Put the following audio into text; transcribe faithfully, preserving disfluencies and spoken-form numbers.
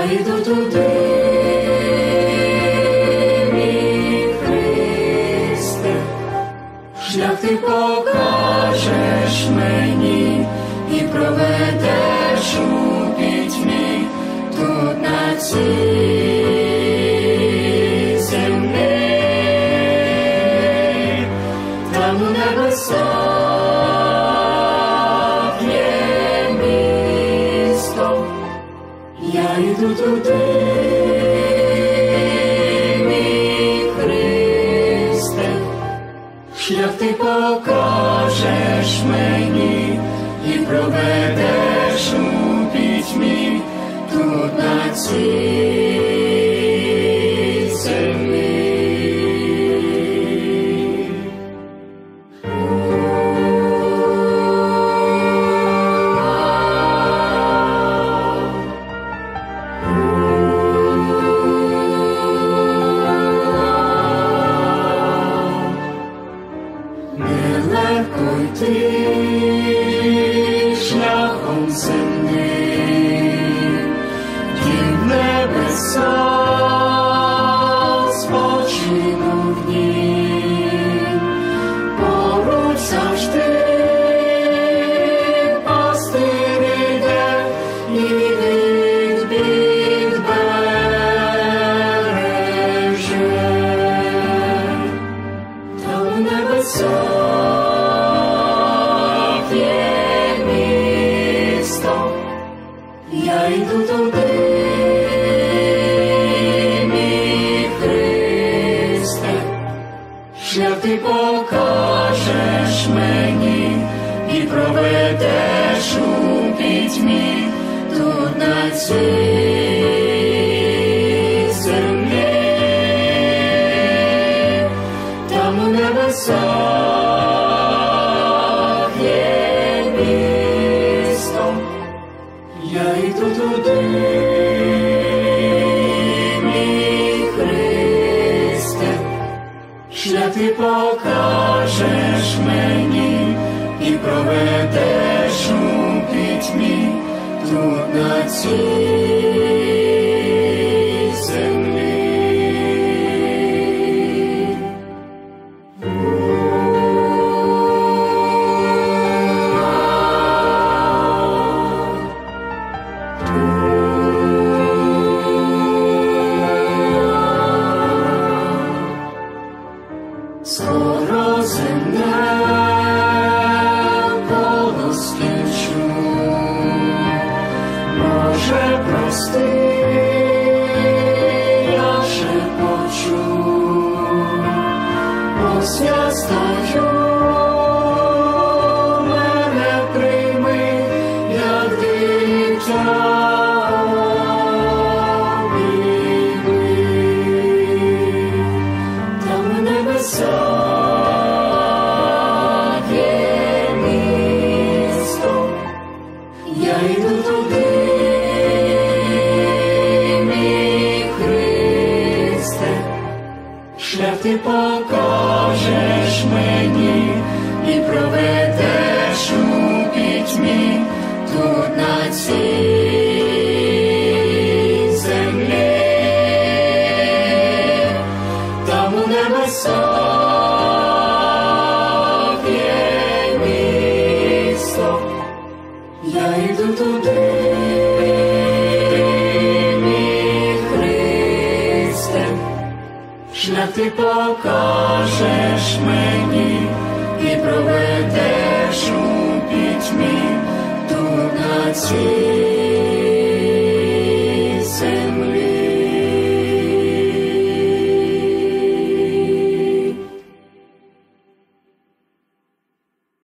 йду туди, мій Христе, шлях ти покажеш мені і проведеш у пітьмі тут на цій землі, там у небесах є місто. Я йду туди, мій Христе, шлях ти покажеш мені і проведеш у пітьмі тут на цій землі. Нелегко йти шляхом земним, і в небесах спочинув дім. Поруч завжди пастир іде і від бід береже. Там у небесах є місто. Я йду туди, мій Христе, шлях ти покажеш мені і проведеш у пітьмі тут на цій землі, там у небесах є місто. Я йду туди, мій Христе, шлях ти покажеш мені і проведеш у пітьмі тут на цій землі. Скоро земне коло скінчу, може прости, я шепочу. Ось я стою, мене прийми, як дитя. Я йду туди, мій Христе, шлях ти покажеш мені і проведеш у пітьмі тут на цій землі, там у небесах є місто. Я йду туди, мій Христе, шлях ти покажеш мені і проведеш у пітьмі тут на цій